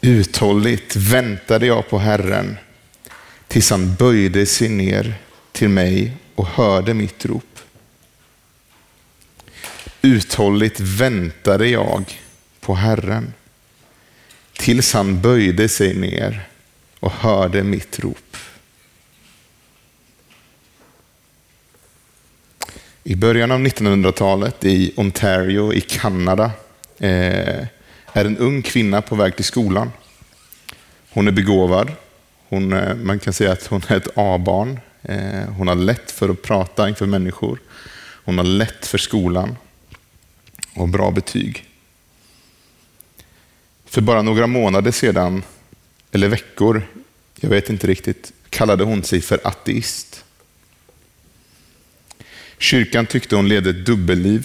Uthålligt väntade jag på Herren tills han böjde sig ner till mig och hörde mitt rop. Uthålligt väntade jag på Herren tills han böjde sig ner och hörde mitt rop. I början av 1900-talet i Ontario i Kanada är en ung kvinna på väg till skolan. Hon är begåvad. Man kan säga att hon är ett A-barn. Hon har lätt för att prata inför människor. Hon har lätt för skolan och bra betyg. För bara några månader sedan, eller veckor, jag vet inte riktigt, kallade hon sig för ateist. Kyrkan tyckte hon levde ett dubbelliv,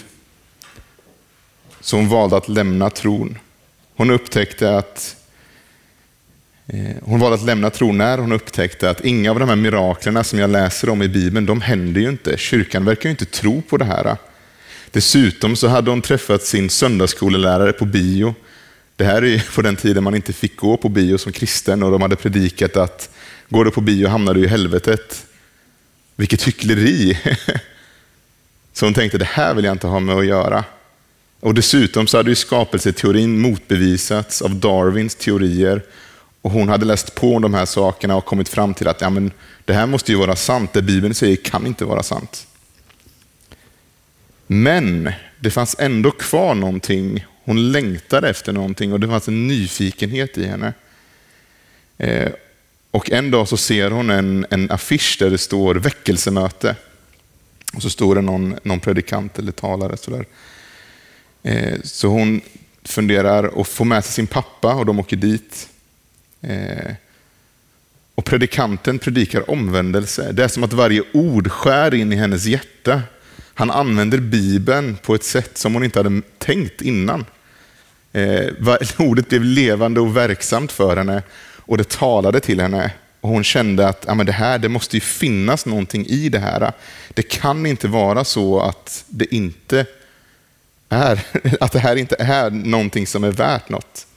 så hon valde att lämna tron. Hon valde att lämna tron när hon upptäckte att inga av de här miraklerna som jag läser om i Bibeln, de händer ju inte. Kyrkan verkar ju inte tro på det här. Dessutom så hade hon träffat sin söndagsskolelärare på bio. Det här är ju på den tiden man inte fick gå på bio som kristen, och de hade predikat att går du på bio hamnar du i helvetet. Vilket hyckleri! Så hon tänkte, det här vill jag inte ha med att göra. Och dessutom så hade ju skapelseteorin motbevisats av Darwins teorier. Och hon hade läst på de här sakerna och kommit fram till att det här måste ju vara sant. Det Bibeln säger kan inte vara sant. Men det fanns ändå kvar någonting. Hon längtade efter någonting och det fanns en nyfikenhet i henne. Och en dag så ser hon en affisch där det står väckelsemöte. Och så står det någon predikant eller talare. Sådär. Så hon funderar och får med sig sin pappa och de åker dit. Och predikanten predikar omvändelse. Det är som att varje ord skär in i hennes hjärta. Han använder Bibeln på ett sätt som hon inte hade tänkt innan. Ordet blev levande och verksamt för henne och det talade till henne. Och hon kände att det måste ju finnas någonting i det här. Det kan inte vara så att det inte är, att det här inte är någonting som är värt något.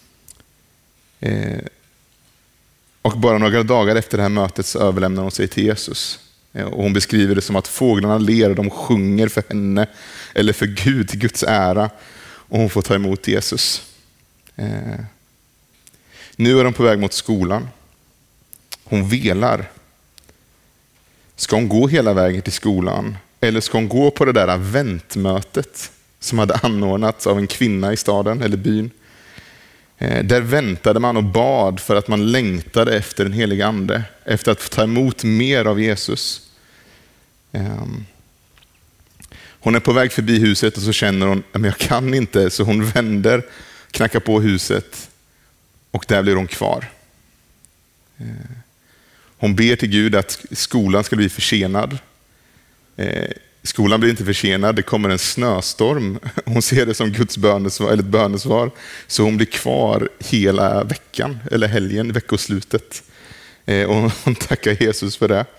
Och bara några dagar efter det här mötet så överlämnar hon sig till Jesus. Och hon beskriver det som att fåglarna ler och de sjunger för henne eller för Gud, till Guds ära. Och hon får ta emot Jesus. Nu är de på väg mot skolan. Hon velar. Ska hon gå hela vägen till skolan? Eller ska hon gå på det där väntmötet som hade anordnats av en kvinna i staden eller byn? Där väntade man och bad för att man längtade efter den heliga ande. Efter att få ta emot mer av Jesus. Hon är på väg förbi huset och så känner hon att jag kan inte. Så hon vänder, knackar på huset och där blir hon kvar. Hon ber till Gud att skolan ska bli försenad. Skolan blir inte försenad, det kommer en snöstorm. Hon ser det som Guds bönesvar, eller ett bönesvar. Så hon blir kvar hela veckan, eller helgen, veckoslutet. Och hon tackar Jesus för det.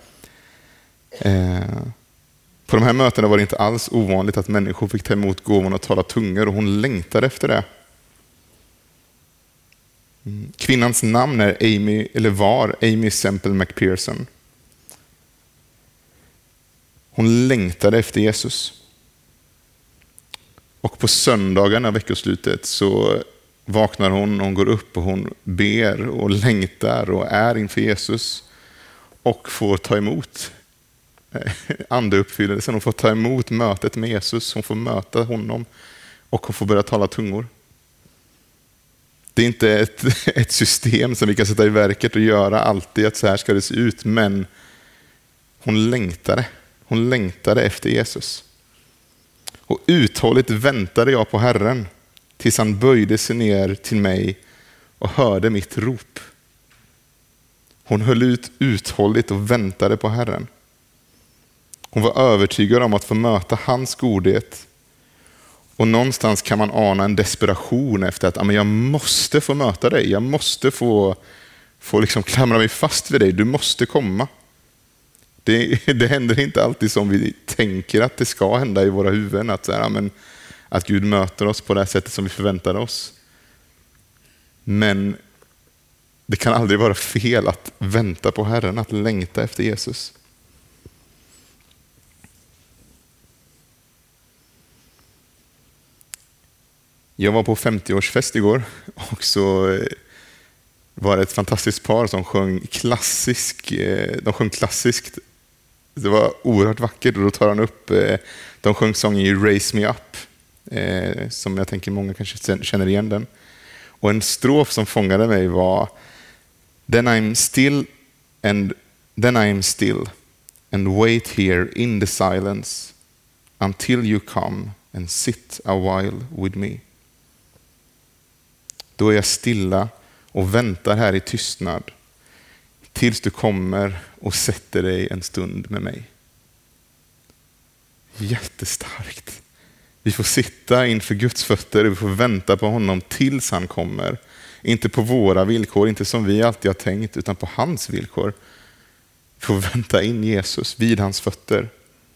På de här mötena var det inte alls ovanligt att människor fick ta emot gåvan och tala tungor. Och hon längtade efter det. Kvinnans namn är var Amy Semple McPherson. Hon längtade efter Jesus. Och på söndagen av veckoslutet så vaknar hon går upp och hon ber och längtar och är inför Jesus. Och får ta emot andeuppfyllelsen. Hon får ta emot mötet med Jesus. Hon får möta honom och hon får börja tala tungor. Det är inte ett system som vi kan sätta i verket och göra alltid att så här ska det se ut. Men hon längtade. Hon längtade efter Jesus. Och uthålligt väntade jag på Herren tills han böjde sig ner till mig och hörde mitt rop. Hon höll ut uthålligt och väntade på Herren. Hon var övertygad om att få möta hans godhet. Och någonstans kan man ana en desperation efter att jag måste få möta dig. Jag måste få liksom klamra mig fast vid dig. Du måste komma. Det händer inte alltid som vi tänker att det ska hända i våra huvuden. Att Gud möter oss på det sättet som vi förväntade oss. Men Det kan aldrig vara fel att vänta på Herren, att längta efter Jesus. Jag var på 50-årsfest igår och så var det ett fantastiskt par som sjöng klassiskt. Det var oerhört vackert och då tar han upp, de sjöng sången Raise Me Up, som jag tänker många kanske känner igen den. Och en strof som fångade mig var Then I'm still and wait here in the silence until you come and sit a while with me. Då är jag stilla och väntar här i tystnad tills du kommer och sätter dig en stund med mig. Jättestarkt. Vi får sitta inför Guds fötter och vi får vänta på honom tills han kommer. Inte på våra villkor, inte som vi alltid har tänkt, utan på hans villkor. Vi får vänta in Jesus vid hans fötter.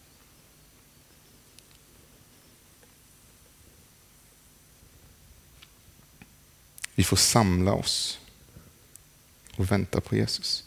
Vi får samla oss och vänta på Jesus.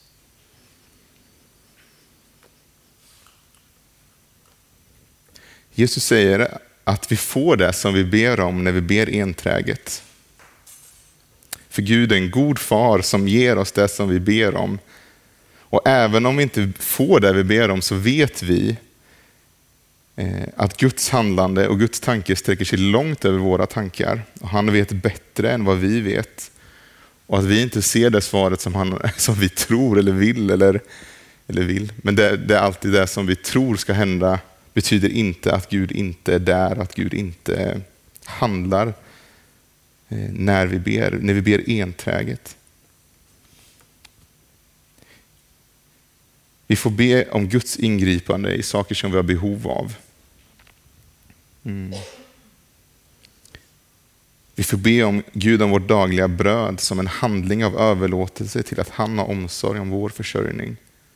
Jesus säger att vi får det som vi ber om när vi ber enträget. För Gud är en god far som ger oss det som vi ber om. Och även om vi inte får det vi ber om så vet vi att Guds handlande och Guds tanke sträcker sig långt över våra tankar. Och han vet bättre än vad vi vet. Och att vi inte ser det svaret som vi tror eller vill. Men det är alltid det som vi tror ska hända betyder inte att Gud inte är där, att Gud inte handlar när vi ber enträget. Vi får be om Guds ingripande i saker som vi har behov av. Vi får be om Gud om vårt dagliga bröd som en handling av överlåtelse till att han har omsorg om vår försörjning.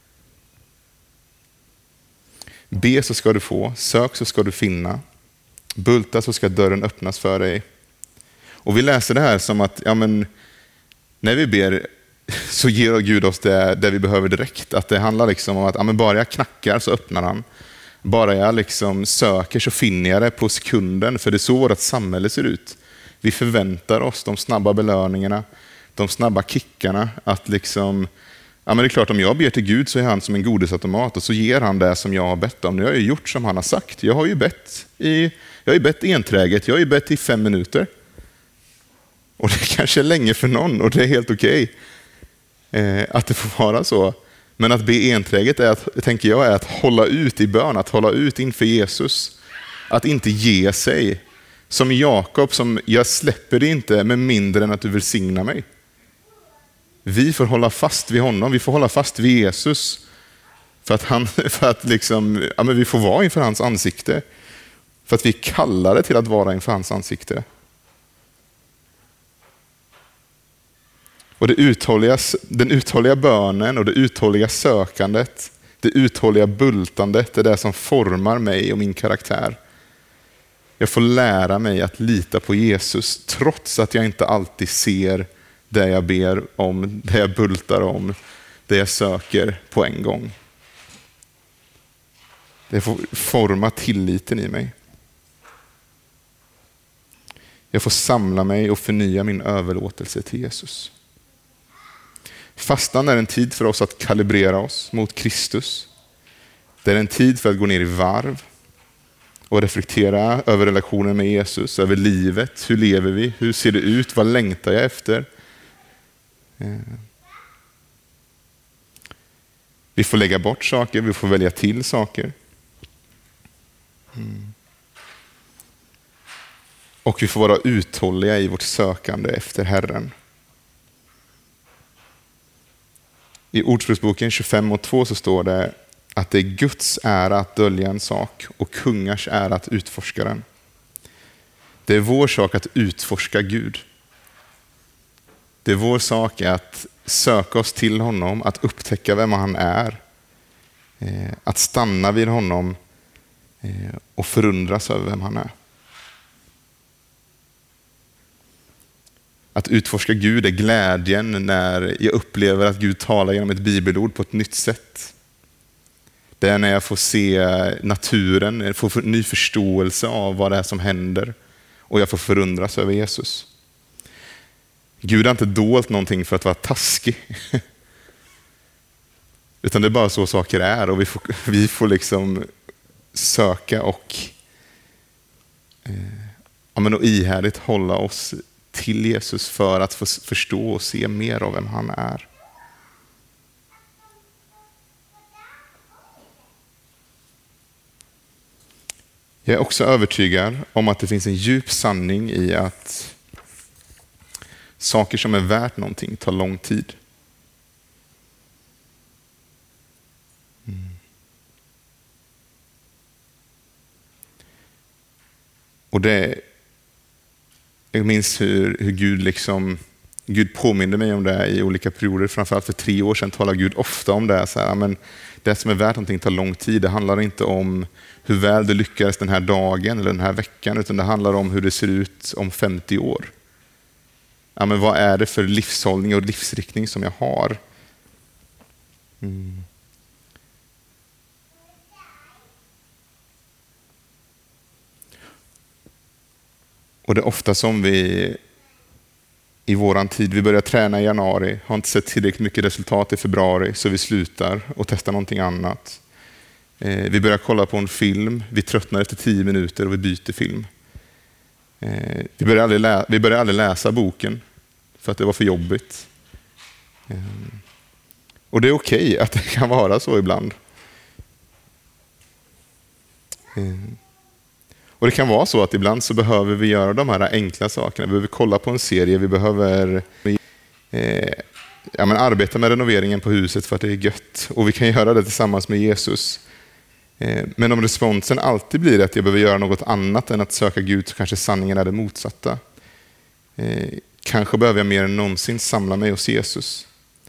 Be så ska du få, sök så ska du finna, bulta så ska dörren öppnas för dig. Och vi läser det här som att när vi ber så ger Gud oss det vi behöver direkt. Att det handlar liksom om att bara jag knackar så öppnar han. Bara jag liksom söker så finner jag det på sekunden. För det är så vårt samhälle ser ut. Vi förväntar oss de snabba belöningarna, de snabba kickarna. Att liksom, det är klart om jag ber till Gud så är han som en godisautomat och så ger han det som jag har bett om. Nu har jag ju gjort som han har sagt. Jag har ju bett enträget, jag har ju bett i 5 minuter. Och det kanske är länge för någon och det är helt okej att det får vara så. Men att be enträget är att hålla ut i bön, att hålla ut inför Jesus. Att inte ge sig. Som Jakob, som jag släpper det inte med mindre än att du välsignar mig. Vi får hålla fast vid honom, vi får hålla fast vid Jesus. För att vi får vara inför hans ansikte. För att vi kallar det till att vara inför hans ansikte. Och den uthålliga bönen och det uthålliga sökandet, det uthålliga bultandet är det som formar mig och min karaktär. Jag får lära mig att lita på Jesus trots att jag inte alltid ser det jag ber om, det jag bultar om, det jag söker på en gång. Det får forma tilliten i mig. Jag får samla mig och förnya min överlåtelse till Jesus. Fastan är en tid för oss att kalibrera oss mot Kristus. Det är en tid för att gå ner i varv och reflektera över relationen med Jesus, över livet. Hur lever vi? Hur ser det ut? Vad längtar jag efter? Vi får lägga bort saker, vi får välja till saker. Och vi får vara uthålliga i vårt sökande efter Herren. I Ordspråksboken 25:2 så står det att det är Guds ära att dölja en sak och kungars ära att utforska den. Det är vår sak att utforska Gud. Det är vår sak att söka oss till honom, att upptäcka vem han är. Att stanna vid honom och förundras över vem han är. Att utforska Gud är glädjen när jag upplever att Gud talar genom ett bibelord på ett nytt sätt. Det är när jag får se naturen, jag får ny förståelse av vad det är som händer och jag får förundras över Jesus. Gud har inte dolt någonting för att vara taskig. Utan det är bara så saker är och vi får liksom söka och ihärdigt hålla oss till Jesus för att få förstå och se mer av vem han är. Jag är också övertygad om att det finns en djup sanning i att saker som är värt någonting tar lång tid. Och jag minns hur Gud påminner mig om det i olika perioder. Framförallt för 3 år sedan talade Gud ofta om det. Så här, men det som är värt någonting tar lång tid. Det handlar inte om hur väl det lyckades den här dagen eller den här veckan, utan det handlar om hur det ser ut om 50 år. Ja, men vad är det för livshållning och livsriktning som jag har? Och det är ofta som vi i våran tid, vi börjar träna i januari, har inte sett tillräckligt mycket resultat i februari, så vi slutar och testar någonting annat. Vi börjar kolla på en film, vi tröttnar efter 10 minuter och vi byter film. Vi börjar aldrig läsa boken för att det var för jobbigt. Och det är okej att det kan vara så ibland. Och det kan vara så att ibland så behöver vi göra de här enkla sakerna. Vi behöver kolla på en serie, vi behöver arbeta med renoveringen på huset för att det är gött. Och vi kan göra det tillsammans med Jesus. Men om responsen alltid blir att jag behöver göra något annat än att söka Gud, så kanske sanningen är det motsatta. Kanske behöver jag mer än någonsin samla mig hos Jesus.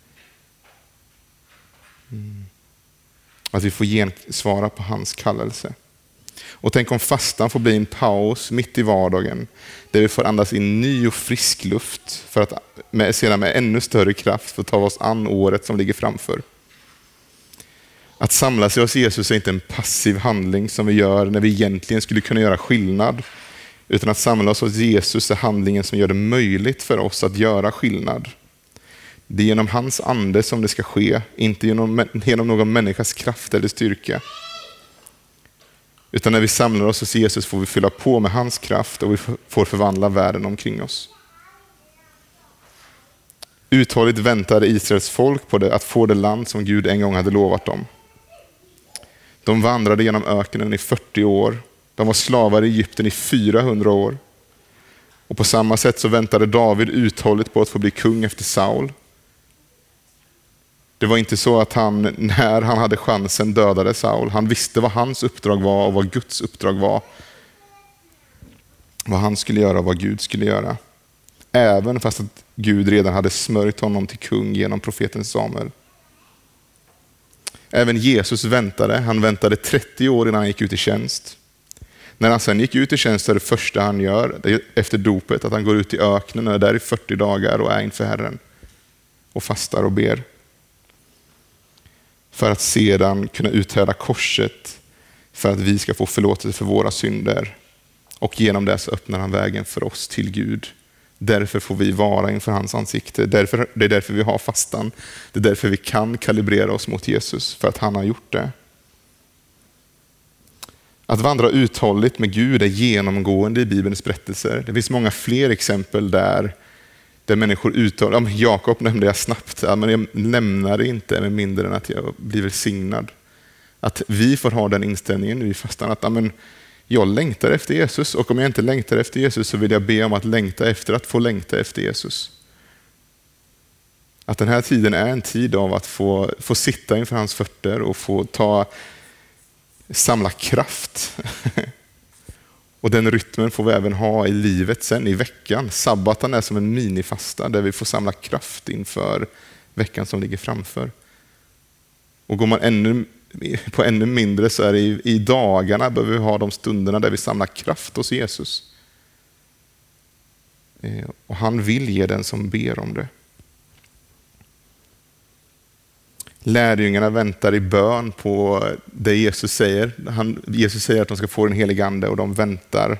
Att vi får svara på hans kallelse. Och tänk om fastan får bli en paus mitt i vardagen, där vi får andas in ny och frisk luft för att sedan med ännu större kraft få ta oss an året som ligger framför. Att samla sig hos Jesus är inte en passiv handling som vi gör när vi egentligen skulle kunna göra skillnad, utan att samla oss hos Jesus är handlingen som gör det möjligt för oss att göra skillnad. Det är genom hans ande som det ska ske, inte genom någon människas kraft eller styrka. Utan när vi samlar oss hos Jesus får vi fylla på med hans kraft och vi får förvandla världen omkring oss. Uthålligt väntade Israels folk på att få det land som Gud en gång hade lovat dem. De vandrade genom öknen i 40 år. De var slavar i Egypten i 400 år. Och på samma sätt så väntade David uthålligt på att få bli kung efter Saul. Det var inte så att han, när han hade chansen, dödade Saul. Han visste vad hans uppdrag var och vad Guds uppdrag var. Vad han skulle göra och vad Gud skulle göra. Även fast att Gud redan hade smörjt honom till kung genom profeten Samuel. Även Jesus väntade. Han väntade 30 år innan han gick ut i tjänst. När han sen gick ut i tjänst är det första han gör efter dopet att han går ut i öknen och är där i 40 dagar och är inför Herren. Och fastar och ber. För att sedan kunna uthärda korset för att vi ska få förlåtelse för våra synder. Och genom det så öppnar han vägen för oss till Gud. Därför får vi vara inför hans ansikte. Det är därför vi har fastan. Det är därför vi kan kalibrera oss mot Jesus, för att han har gjort det. Att vandra uthålligt med Gud är genomgående i Bibelns berättelser. Det finns många fler exempel där människor uttalar, Jakob nämnde jag snabbt, men jag lämnar det inte med mindre än att jag blir välsignad. Att vi får ha den inställningen nu i fastan, att jag längtar efter Jesus, och om jag inte längtar efter Jesus så vill jag be om att längta efter att få längta efter Jesus. Att den här tiden är en tid av att få sitta inför hans fötter och få samla kraft. Och den rytmen får vi även ha i livet sen i veckan. Sabbaten är som en minifasta där vi får samla kraft inför veckan som ligger framför. Och går man ännu mindre så är det i dagarna behöver vi ha de stunderna där vi samlar kraft hos Jesus. Och han vill ge den som ber om det. Lärjungarna väntar i bön på det Jesus säger. Jesus säger att de ska få den helige ande och de väntar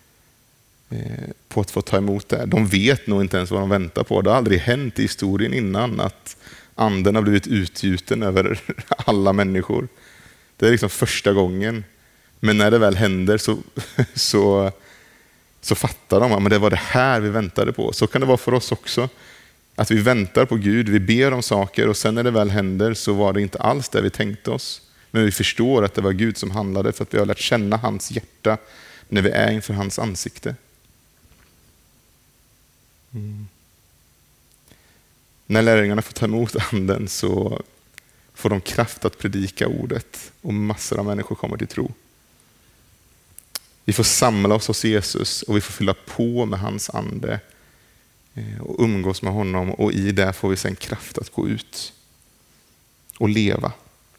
på att få ta emot det. De vet nog inte ens vad de väntar på. Det har aldrig hänt i historien innan att anden har blivit utgjuten över alla människor. Det är liksom första gången. Men när det väl händer så fattar de att det var det här vi väntade på. Så kan det vara för oss också. Att vi väntar på Gud, vi ber om saker och sen när det väl händer så var det inte alls det vi tänkte oss. Men vi förstår att det var Gud som handlade för att vi har lärt känna hans hjärta när vi är inför hans ansikte. När lärjungarna får ta emot anden så får de kraft att predika ordet och massor av människor kommer till tro. Vi får samla oss hos Jesus och vi får fylla på med hans ande och umgås med honom, och i det får vi sen kraft att gå ut och leva.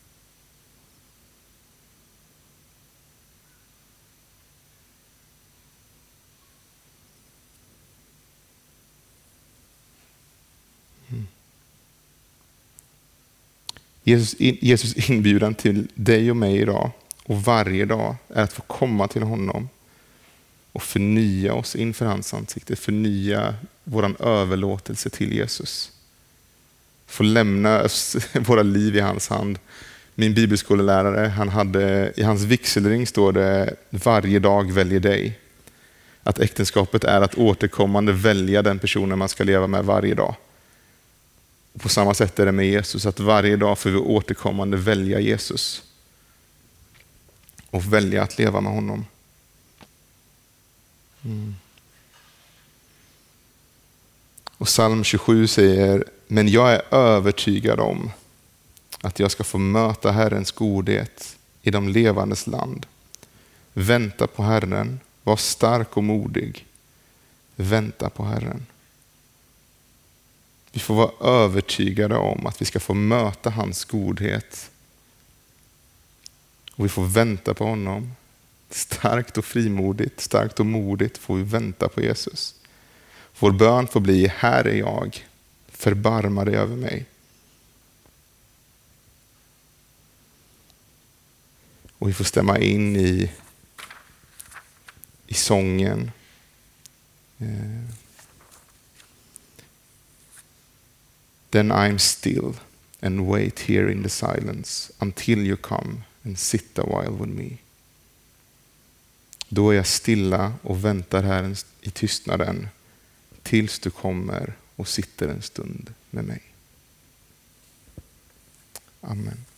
Jesus inbjudan till dig och mig idag och varje dag är att få komma till honom och förnya oss inför hans ansikte, förnya våran överlåtelse till Jesus. Få lämna våra liv i hans hand. Min bibelskolelärare, han hade, i hans vigselring står det: varje dag väljer dig. Att äktenskapet är att återkommande välja den personen man ska leva med varje dag. Och på samma sätt är det med Jesus, att varje dag får vi återkommande välja Jesus och välja att leva med honom. Och psalm 27 säger: men jag är övertygad om att jag ska få möta Herrens godhet i de levandes land. Vänta på Herren, var stark och modig. Vänta på Herren. Vi får vara övertygade om att vi ska få möta hans godhet. Och vi får vänta på honom. Starkt och frimodigt, starkt och modigt får vi vänta på Jesus. Vår bön får bli: här är jag, förbarma dig över mig. Och vi får stämma in i sången. Then I'm still and wait here in the silence until you come and sit a while with me. Då är jag stilla och väntar här i tystnaden tills du kommer och sitter en stund med mig. Amen.